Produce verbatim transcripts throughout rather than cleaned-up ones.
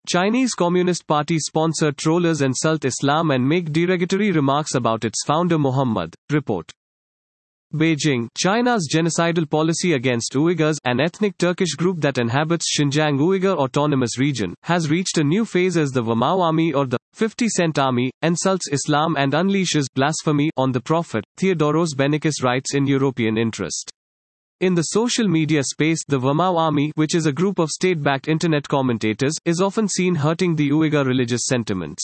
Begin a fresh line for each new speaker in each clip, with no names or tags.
Chinese Communist Party sponsor trollers insult Islam and make derogatory remarks about its founder Muhammad. Report. Beijing, China's genocidal policy against Uyghurs, an ethnic Turkish group that inhabits Xinjiang Uyghur Autonomous Region, has reached a new phase as the Weimao Army or the fifty cent Army insults Islam and unleashes blasphemy on the Prophet, Theodoros Benikis writes in European Interest. In the social media space, the Weimao Army, which is a group of state-backed internet commentators, is often seen hurting the Uyghur religious sentiments.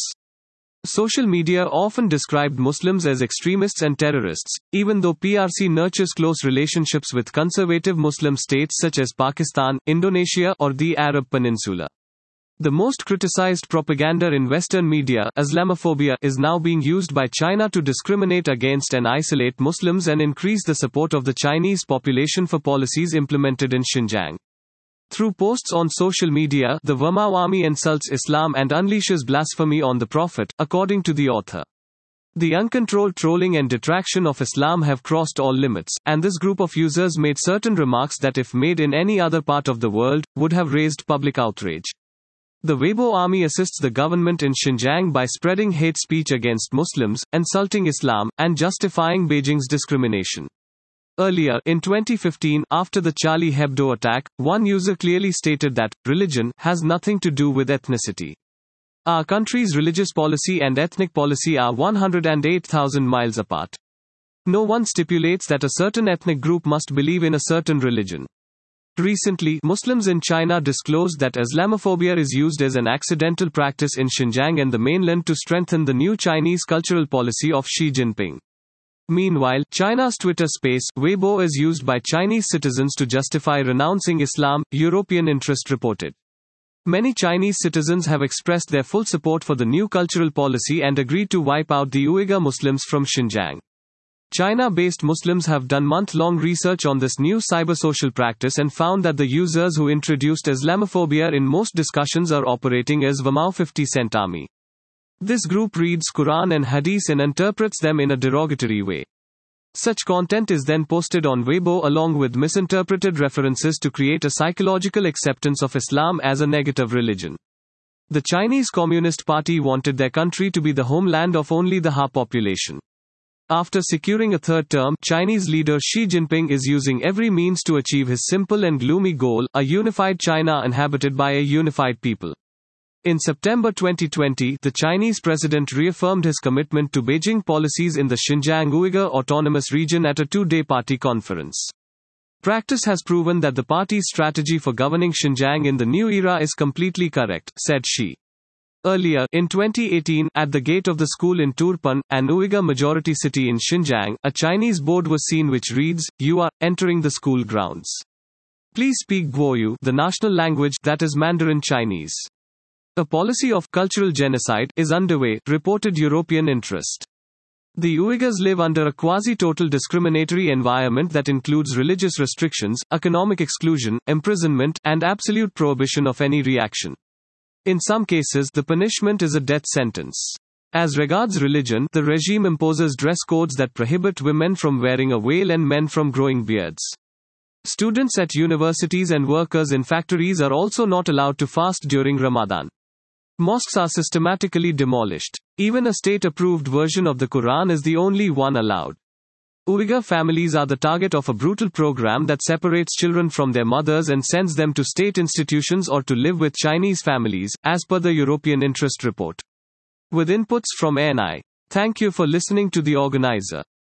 Social media often described Muslims as extremists and terrorists, even though P R C nurtures close relationships with conservative Muslim states such as Pakistan, Indonesia, or the Arab Peninsula. The most criticized propaganda in Western media, Islamophobia, is now being used by China to discriminate against and isolate Muslims and increase the support of the Chinese population for policies implemented in Xinjiang. Through posts on social media, the Weimao Army insults Islam and unleashes blasphemy on the Prophet, according to the author. The uncontrolled trolling and detraction of Islam have crossed all limits, and this group of users made certain remarks that, if made in any other part of the world, would have raised public outrage. The Weibo Army assists the government in Xinjiang by spreading hate speech against Muslims, insulting Islam, and justifying Beijing's discrimination. Earlier, in twenty fifteen, after the Charlie Hebdo attack, one user clearly stated that religion has nothing to do with ethnicity. Our country's religious policy and ethnic policy are one hundred eight thousand miles apart. No one stipulates that a certain ethnic group must believe in a certain religion. Recently, Muslims in China disclosed that Islamophobia is used as an accidental practice in Xinjiang and the mainland to strengthen the new Chinese cultural policy of Xi Jinping. Meanwhile, China's Twitter space, Weibo, is used by Chinese citizens to justify renouncing Islam, European Interest reported. Many Chinese citizens have expressed their full support for the new cultural policy and agreed to wipe out the Uyghur Muslims from Xinjiang. China-based Muslims have done month-long research on this new cybersocial practice and found that the users who introduced Islamophobia in most discussions are operating as Weimao fifty cent Army. This group reads Quran and Hadith and interprets them in a derogatory way. Such content is then posted on Weibo along with misinterpreted references to create a psychological acceptance of Islam as a negative religion. The Chinese Communist Party wanted their country to be the homeland of only the Ha population. After securing a third term, Chinese leader Xi Jinping is using every means to achieve his simple and gloomy goal, a unified China inhabited by a unified people. In September twenty twenty, the Chinese president reaffirmed his commitment to Beijing policies in the Xinjiang Uyghur Autonomous Region at a two-day party conference. Practice has proven that the party's strategy for governing Xinjiang in the new era is completely correct, said Xi. Earlier, in twenty eighteen, at the gate of the school in Turpan, an Uyghur majority city in Xinjiang, a Chinese board was seen which reads, "You are entering the school grounds. Please speak Guoyu, the national language, that is Mandarin Chinese." A policy of cultural genocide is underway, reported European Interest. The Uyghurs live under a quasi-total discriminatory environment that includes religious restrictions, economic exclusion, imprisonment, and absolute prohibition of any reaction. In some cases, the punishment is a death sentence. As regards religion, the regime imposes dress codes that prohibit women from wearing a veil and men from growing beards. Students at universities and workers in factories are also not allowed to fast during Ramadan. Mosques are systematically demolished. Even a state-approved version of the Quran is the only one allowed. Uyghur families are the target of a brutal program that separates children from their mothers and sends them to state institutions or to live with Chinese families, as per the European Interest report. With inputs from A N I. Thank you for listening to the organizer.